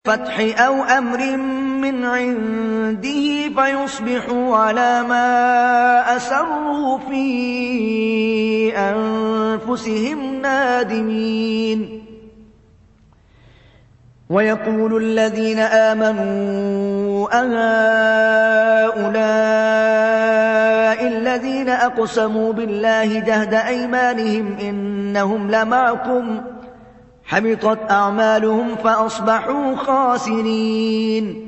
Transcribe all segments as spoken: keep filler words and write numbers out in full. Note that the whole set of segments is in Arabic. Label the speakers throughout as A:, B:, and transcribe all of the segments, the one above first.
A: فتح أو أمر من عنده فيصبحوا على ما أسروا في أنفسهم نادمين. ويقول الذين آمنوا أهؤلاء الذين أقسموا بالله جهد أيمانهم إنهم لمعكم حبطت أعمالهم فأصبحوا خاسرين.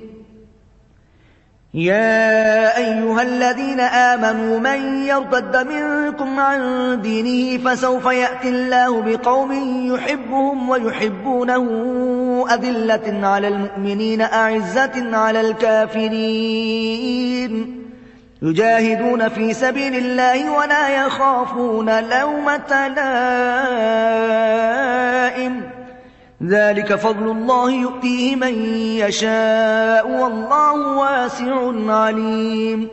A: يا أيها الذين آمنوا من يرتد منكم عن دينه فسوف يأتي الله بقوم يحبهم ويحبونه أذلة على المؤمنين أعزة على الكافرين يجاهدون في سبيل الله ولا يخافون لومة لائم ذلك فضل الله يؤتيه من يشاء والله واسع عليم.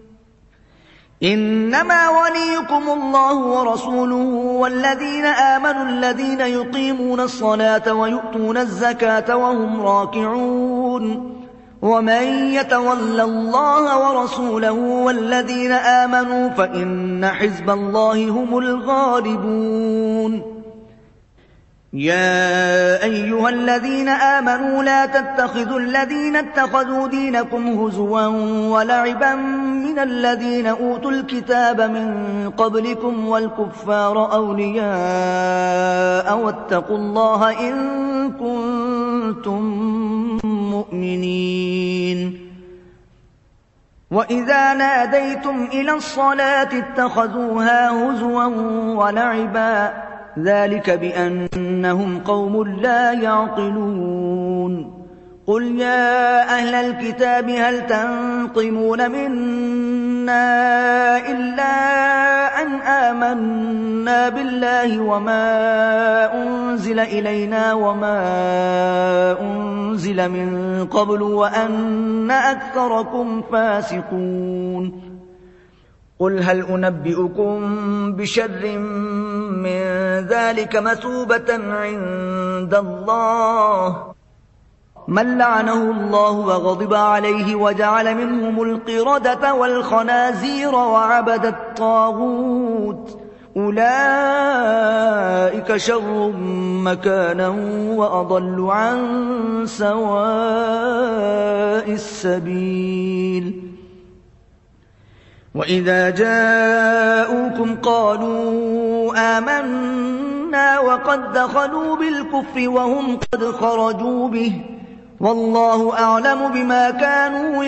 A: إنما وليكم الله ورسوله والذين آمنوا الذين يقيمون الصلاة ويؤتون الزكاة وهم راكعون ومن يتول الله ورسوله والذين آمنوا فإن حزب الله هم الغالبون. يا أيها الذين آمنوا لا تتخذوا الذين اتخذوا دينكم هزوا ولعبا من الذين أوتوا الكتاب من قبلكم والكفار أولياء واتقوا الله إن كنتم مؤمنين. وإذا ناديتم إلى الصلاة اتخذوها هزوا ولعبا ذلك بأنهم قوم لا يعقلون. قل يا أهل الكتاب هل تنقمون منا إلا أن آمنا بالله وما أنزل إلينا وما أنزل من قبل وأن أكثركم فاسقون. قل هل أنبئكم بشر من ذلك مثوبة عند الله من لعنه الله وغضب عليه وجعل منهم القردة والخنازير وعبد الطاغوت أولئك شر مكانا وأضل عن سواء السبيل. وإذا جاءوكم قالوا آمنا وقد دخلوا بالكفر وهم قد خرجوا به والله أعلم بما كانوا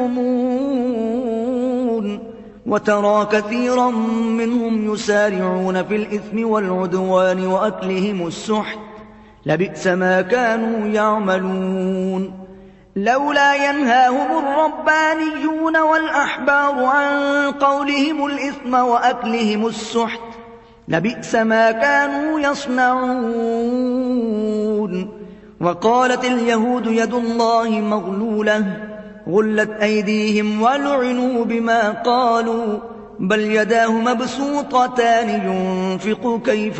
A: يكتمون. وترى كثيرا منهم يسارعون في الإثم والعدوان وأكلهم السحت لبئس ما كانوا يعملون. لولا ينهاهم الربانيون والأحبار عن قولهم الإثم وأكلهم السحت لبئس ما كانوا يصنعون. وقالت اليهود يد الله مغلولة غلت أيديهم ولعنوا بما قالوا بل يداه مبسوطتان ينفق كيف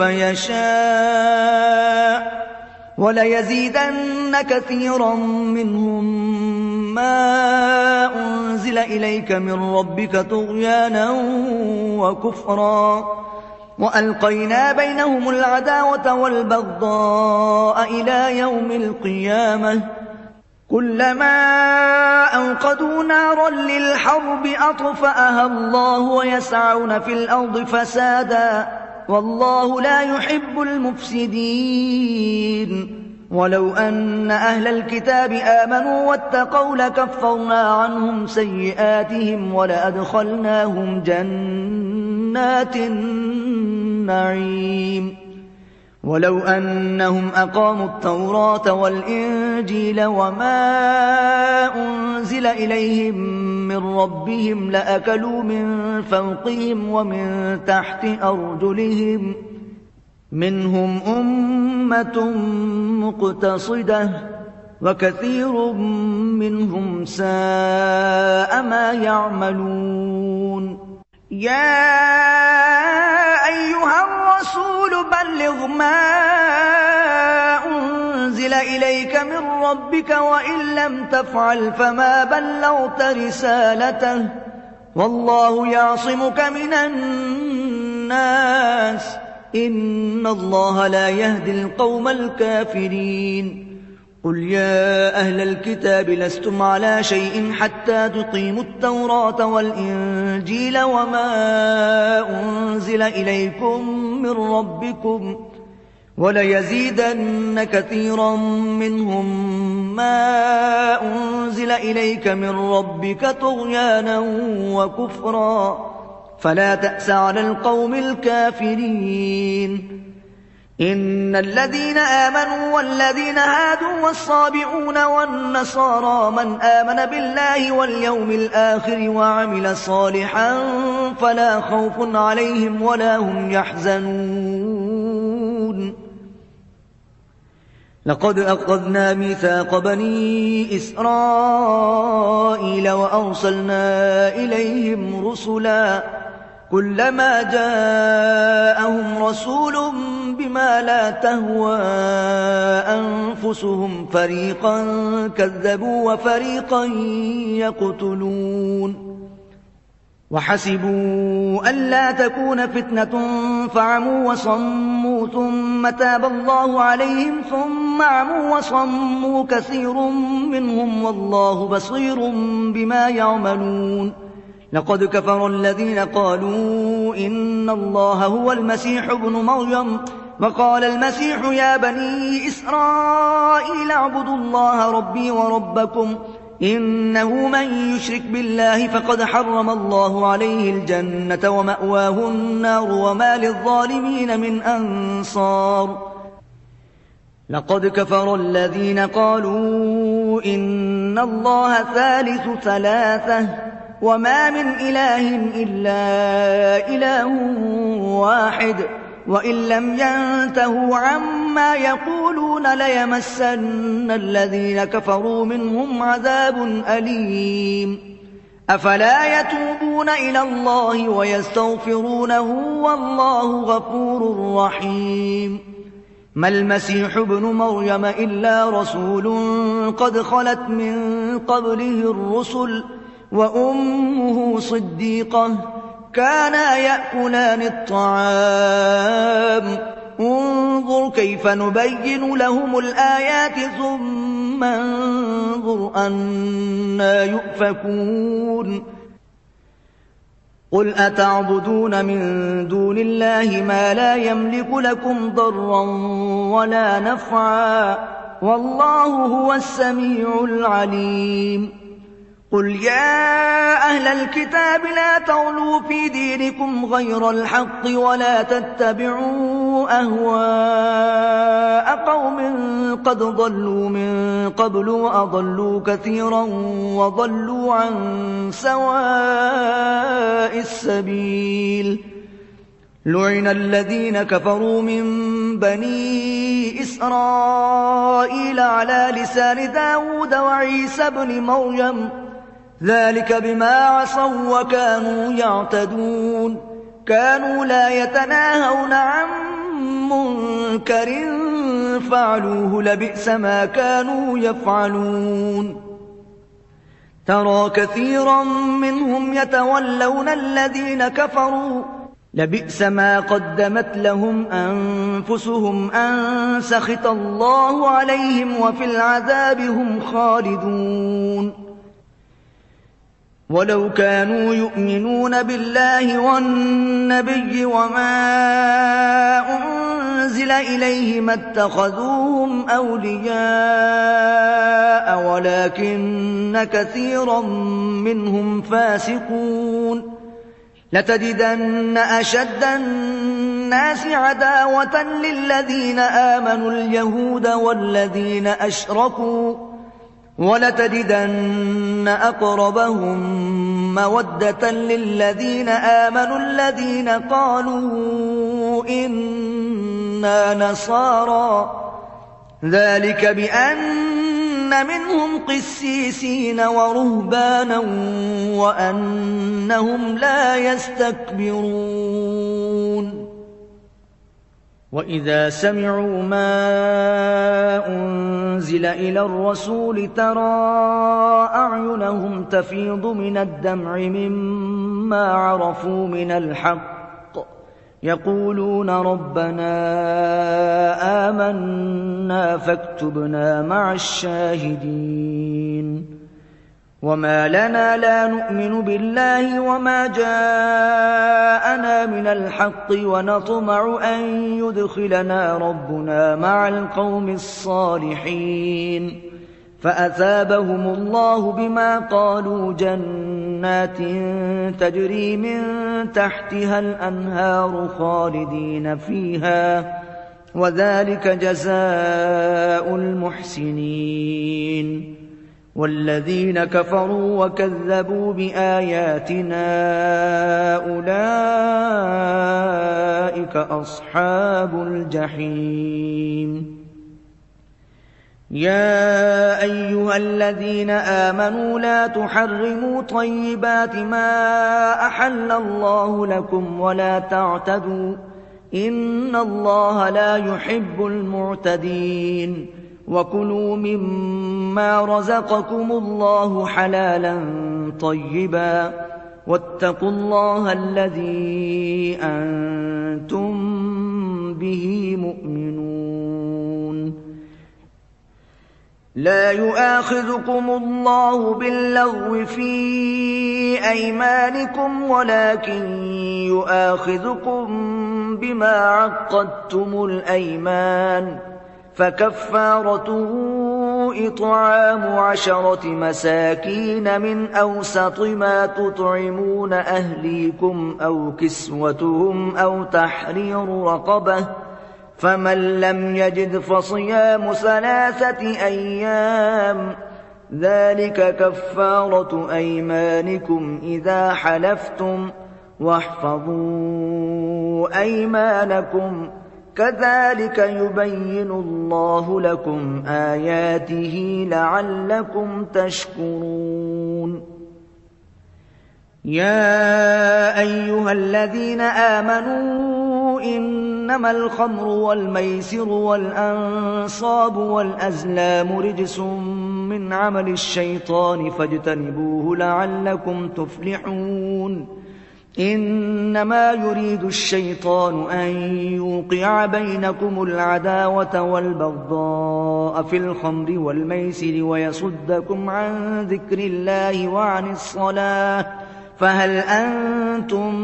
A: يشاء وليزيدن كثيرا منهم ما أنزل إليك من ربك طغيانا وكفرا وألقينا بينهم العداوة والبغضاء إلى يوم القيامة كلما أوقدوا نارا للحرب أطفأها الله ويسعون في الأرض فسادا والله لا يحب المفسدين. ولو أن أهل الكتاب آمنوا واتقوا لكفرنا عنهم سيئاتهم ولأدخلناهم جنات النعيم. ولو أنهم أقاموا التوراة والإنجيل وما أنزل إليهم من ربهم لأكلوا من فوقهم ومن تحت أرجلهم منهم أمة مقتصدة وكثير منهم ساء ما يعملون. يا أيها الرسول بلغ ما أنزل أنزل إليك من ربك وإن لم تفعل فما بلغت رسالته والله يعصمك من الناس إن الله لا يهدي القوم الكافرين قل يا أهل الكتاب لستم على شيء حتى تقيموا التوراة والإنجيل وما أنزل إليكم من ربكم وليزيدن كثيرا منهم ما أنزل إليك من ربك طغيانا وكفرا فلا تأس على القوم الكافرين إن الذين آمنوا والذين هادوا والصابئون والنصارى من آمن بالله واليوم الآخر وعمل صالحا فلا خوف عليهم ولا هم يحزنون لقد أخذنا ميثاق بني إسرائيل وأرسلنا إليهم رسلا كلما جاءهم رسول بما لا تهوى أنفسهم فريقا كذبوا وفريقا يقتلون وحسبوا ألا تكون فتنة فعموا وصموا ثم تاب الله عليهم ثم عموا وصموا كثير منهم والله بصير بما يعملون لقد كفر الذين قالوا إن الله هو المسيح ابن مريم وقال المسيح يا بني إسرائيل اعبدوا الله ربي وربكم إنه من يشرك بالله فقد حرم الله عليه الجنة ومأواه النار وما للظالمين من أنصار لقد كفر الذين قالوا إن الله ثالث ثلاثة وما من إله إلا إله واحد وإن لم ينتهوا عما يقولون ليمسن الذين كفروا منهم عذاب أليم أفلا يتوبون إلى الله ويستغفرونه والله غفور رحيم ما المسيح ابن مريم إلا رسول قد خلت من قبله الرسل وأمه صديقة كانا يأكلان الطعام انظر كيف نبين لهم الآيات ثم انظر أنا يؤفكون قل أتعبدون من دون الله ما لا يملك لكم ضرا ولا نفعا والله هو السميع العليم قل يا أهل الكتاب لا تغلوا في دينكم غير الحق ولا تتبعوا أهواء قوم قد ضلوا من قبل وأضلوا كثيرا وضلوا عن سواء السبيل لعن الذين كفروا من بني إسرائيل على لسان داود وعيسى بن مريم ذلك بما عصوا وكانوا يعتدون كانوا لا يتناهون عن منكر فعلوه لبئس ما كانوا يفعلون ترى كثيرا منهم يتولون الذين كفروا لبئس ما قدمت لهم أنفسهم أن سخط الله عليهم وفي العذاب هم خالدون ولو كانوا يؤمنون بالله والنبي وما أنزل إليه ما اتخذوهم أولياء ولكن كثيرا منهم فاسقون لتجدن أشد الناس عداوة للذين آمنوا اليهود والذين أشركوا ولتجدن أقربهم مودة للذين آمنوا الذين قالوا إنا نصارى ذلك بأن منهم قسيسين ورهبانا وأنهم لا يستكبرون وإذا سمعوا ما أنزل إلى الرسول ترى أعينهم تفيض من الدمع مما عرفوا من الحق يقولون ربنا آمنا فاكتبنا مع الشاهدين وما لنا لا نؤمن بالله وما جاءنا من الحق ونطمع أن يدخلنا ربنا مع القوم الصالحين فأثابهم الله بما قالوا جنات تجري من تحتها الأنهار خالدين فيها وذلك جزاء المحسنين والذين كفروا وكذبوا بآياتنا أولئك أصحاب الجحيم يا أيها الذين آمنوا لا تحرموا طيبات ما أحل الله لكم ولا تعتدوا إن الله لا يحب المعتدين وكلوا مما رزقكم الله حلالا طيبا واتقوا الله الذي أنتم به مؤمنون لا يؤاخذكم الله باللغو في أيمانكم ولكن يؤاخذكم بما عقدتم الأيمان فكفارته إطعام عشرة مساكين من أوسط ما تطعمون أهليكم أو كسوتهم أو تحرير رقبة فمن لم يجد فصيام ثلاثة أيام ذلك كفارة أيمانكم إذا حلفتم واحفظوا أيمانكم كذلك يبين الله لكم آياته لعلكم تشكرون يا أيها الذين آمنوا إنما الخمر والميسر والأنصاب والأزلام رجس من عمل الشيطان فاجتنبوه لعلكم تفلحون إنما يريد الشيطان أن يوقع بينكم العداوة والبغضاء في الخمر والميسر ويصدكم عن ذكر الله وعن الصلاة فهل أنتم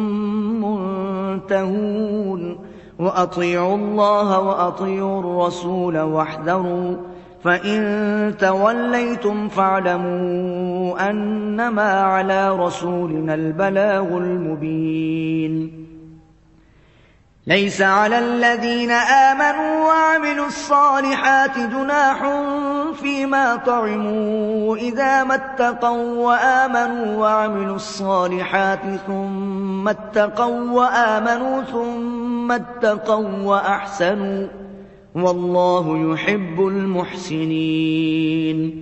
A: منتهون وأطيعوا الله وأطيعوا الرسول واحذروا فإن توليتم فاعلموا أنما على رسولنا البلاغ المبين ليس على الذين آمنوا وعملوا الصالحات جناح فيما طعموا إذا ما اتقوا وآمنوا وعملوا الصالحات ثم اتقوا وآمنوا ثم اتقوا وأحسنوا والله يحب المحسنين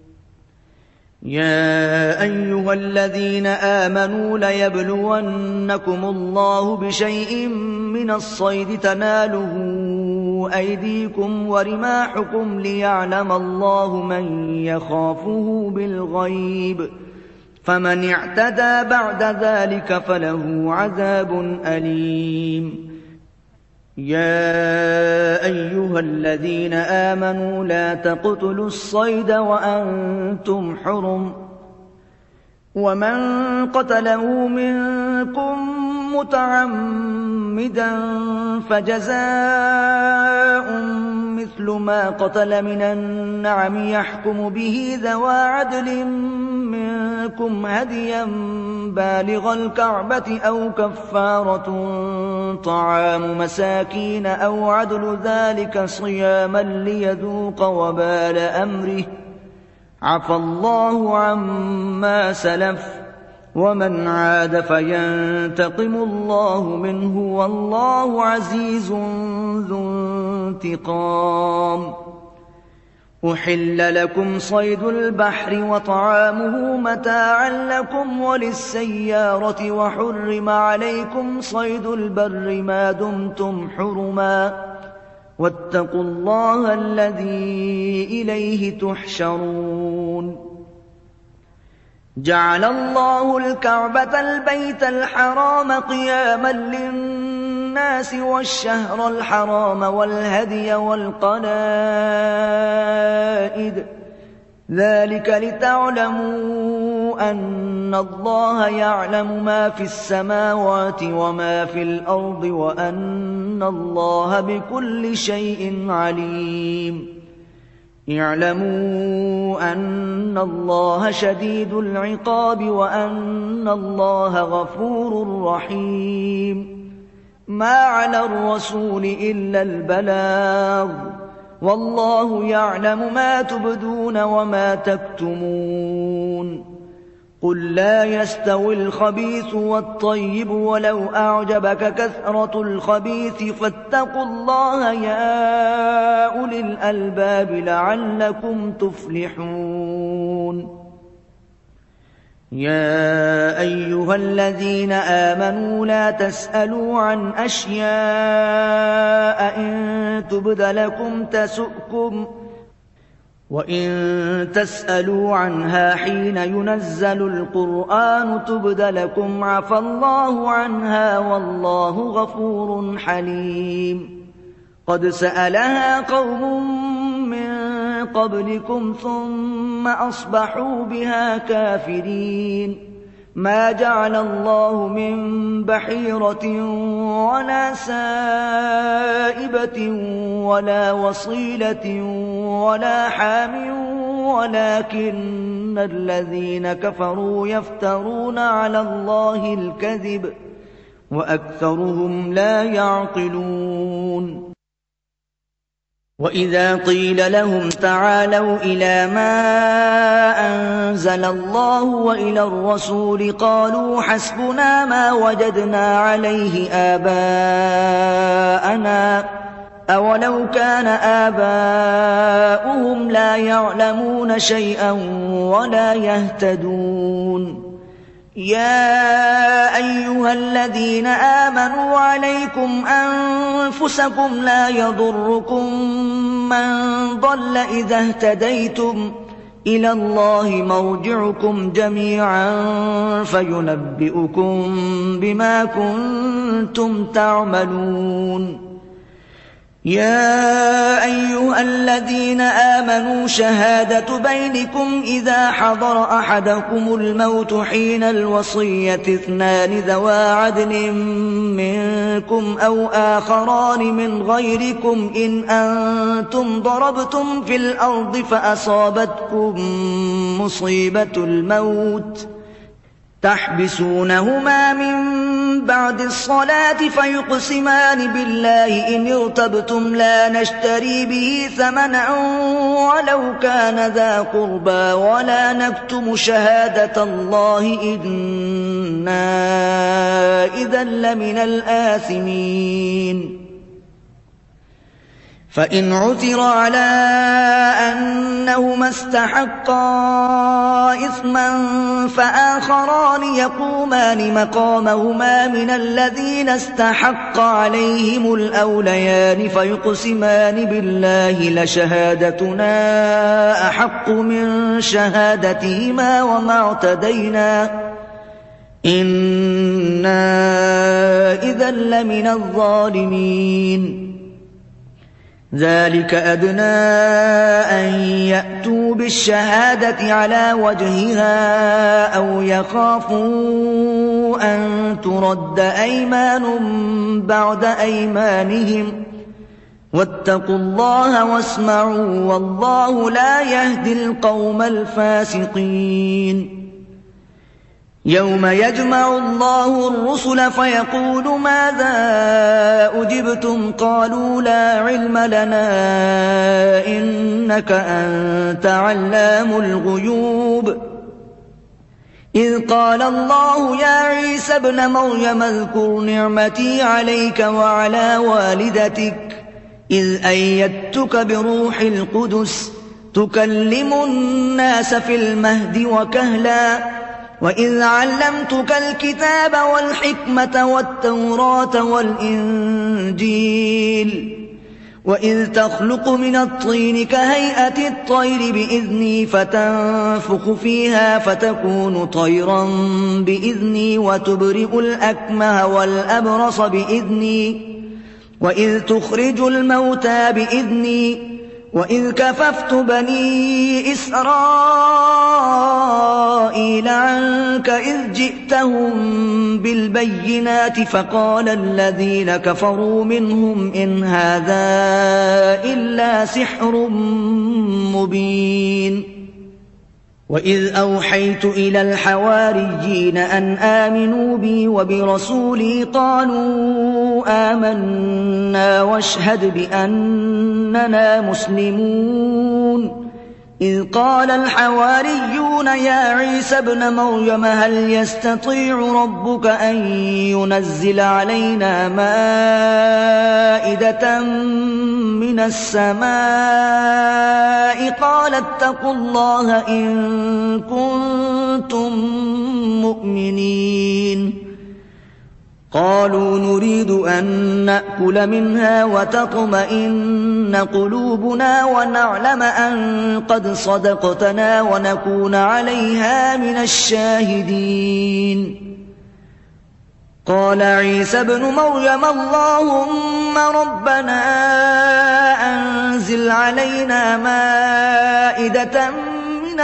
A: يا أيها الذين آمنوا ليبلونكم الله بشيء من الصيد تناله أيديكم ورماحكم ليعلم الله من يخافه بالغيب فمن اعتدى بعد ذلك فله عذاب أليم يا أيها الذين آمنوا لا تقتلوا الصيد وأنتم حرم ومن قتله منكم متعمدا فجزاء مثل ما قتل من النعم يحكم به ذوى عدل منكم هديا بالغ الكعبة أو كفارة طعام مساكين أو عدل ذلك صياما ليذوق وبال أمره عفى الله عما سلف ومن عاد فينتقم الله منه والله عزيز ذو انتقام أحل لكم صيد البحر وطعامه متاعا لكم وللسيارة وحرم عليكم صيد البر ما دمتم حرما واتقوا الله الذي إليه تحشرون جعل الله الكعبة البيت الحرام قياما للناس والشهر الحرام والهدي والقلائد ذلك لتعلموا أن الله يعلم ما في السماوات وما في الأرض وأن الله بكل شيء عليم اعلموا أن الله شديد العقاب وأن الله غفور رحيم ما على الرسول إلا البلاغ والله يعلم ما تبدون وما تكتمون قل لا يستوي الخبيث والطيب ولو أعجبك كثرة الخبيث فاتقوا الله يا أولي الألباب لعلكم تفلحون يا أيها الذين آمنوا لا تسألوا عن أشياء إن تبد لكم تسؤكم وإن تسألوا عنها حين ينزل القرآن تبد لكم عفى الله عنها والله غفور حليم قد سألها قوم من قبلكم ثم أصبحوا بها كافرين ما جعل الله من بحيرة ولا سائبة ولا وصيلة ولا حام ولكن الذين كفروا يفترون على الله الكذب وأكثرهم لا يعقلون وإذا قيل لهم تعالوا إلى ما أنزل الله وإلى الرسول قالوا حسبنا ما وجدنا عليه آباءنا أولو كان آباؤهم لا يعلمون شيئا ولا يهتدون يا أيها الذين آمنوا عليكم أنفسكم لا يضركم من ضل إذا اهتديتم إلى الله مرجعكم جميعا فينبئكم بما كنتم تعملون يا أيها الذين آمنوا شهادة بينكم إذا حضر أحدكم الموت حين الوصية اثنان ذوى عدل منكم أو آخران من غيركم إن أنتم ضربتم في الأرض فأصابتكم مصيبة الموت تحبسونهما من بعد الصلاة فيقسمان بالله إن ارتبتم لا نشتري به ثمنا ولو كان ذا قربى ولا نكتم شهادة الله إنا إذا لمن الآثمين فإن عثر على أنهما استحقا إثما فآخران يقومان مقامهما من الذين استحق عليهم الأوليان فيقسمان بالله لشهادتنا أحق من شهادتهما وما اعتدينا إنا إذا لمن الظالمين ذلك أدنى أن يأتوا بالشهادة على وجهها أو يخافوا أن ترد أيمان بعد أيمانهم واتقوا الله واسمعوا والله لا يهدي القوم الفاسقين يوم يجمع الله الرسل فيقول ماذا أجبتم قالوا لا علم لنا إنك أنت علام الغيوب إذ قال الله يا عيسى ابن مريم اذكر نعمتي عليك وعلى والدتك إذ أيدتك بروح القدس تكلم الناس في المهد وكهلا وإذ علمتك الكتاب والحكمة والتوراة والإنجيل وإذ تخلق من الطين كهيئة الطير بإذني فتنفخ فيها فتكون طيرا بإذني وتبرئ الأكمه والأبرص بإذني وإذ تخرج الموتى بإذني وإذ كففت بني إسرائيل عنك إذ جئتهم بالبينات فقال الذين كفروا منهم إن هذا إلا سحر مبين وإذ أوحيت إلى الحواريين أن آمنوا بي وبرسولي قالوا آمنا واشهد بأننا مسلمون إذ قال الحواريون يا عيسى ابن مريم هل يستطيع ربك أن ينزل علينا مائدة من السماء قال اتقوا الله إن كنتم مؤمنين قالوا نريد أن نأكل منها وتطمئن قلوبنا ونعلم أن قد صدقتنا ونكون عليها من الشاهدين قال عيسى ابن مريم اللهم ربنا أنزل علينا مائدة من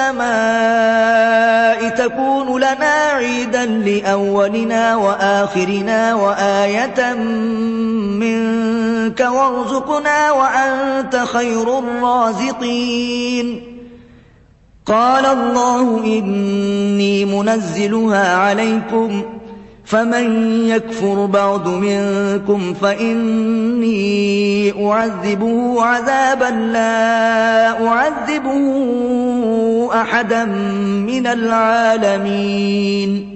A: السماء تكون لنا عيدا لأولنا وآخرنا وآية منك وارزقنا وأنت خير الرازقين قال الله إني منزلها عليكم فمن يكفر بعد منكم فإني أعذبه عذابا لا أعذبه أحدا من العالمين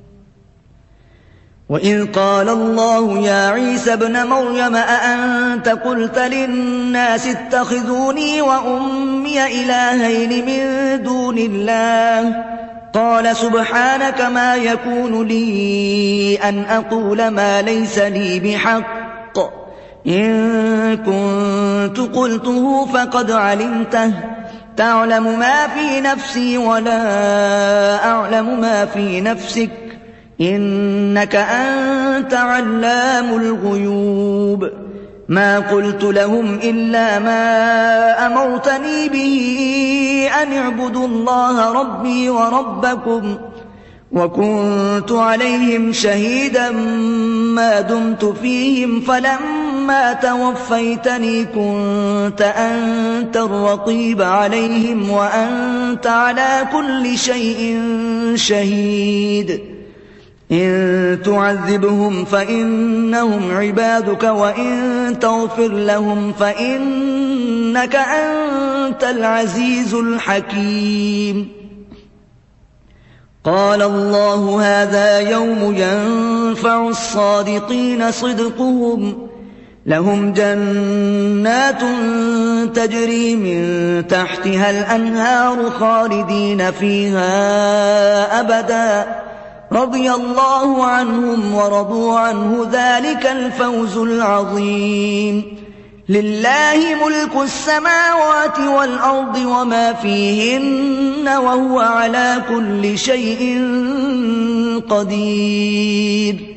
A: وإذ قال الله يا عيسى ابن مريم أأنت قلت للناس اتخذوني وأمي إلهين من دون الله قال سبحانك ما يكون لي أن أقول ما ليس لي بحق إن كنت قلته فقد علمته تعلم ما في نفسي ولا أعلم ما في نفسك إنك أنت علام الغيوب ما قلت لهم إلا ما أمرتني به أن اعبدوا الله ربي وربكم وكنت عليهم شهيدا ما دمت فيهم فلما توفيتني كنت أنت الرقيب عليهم وأنت على كل شيء شهيد إن تعذبهم فإنهم عبادك وإن تغفر لهم فإنك أنت العزيز الحكيم قال الله هذا يوم ينفع الصادقين صدقهم لهم جنات تجري من تحتها الأنهار خالدين فيها أبدا رضي الله عنهم ورضوا عنه ذلك الفوز العظيم لله ملك السماوات والأرض وما فيهن وهو على كل شيء قدير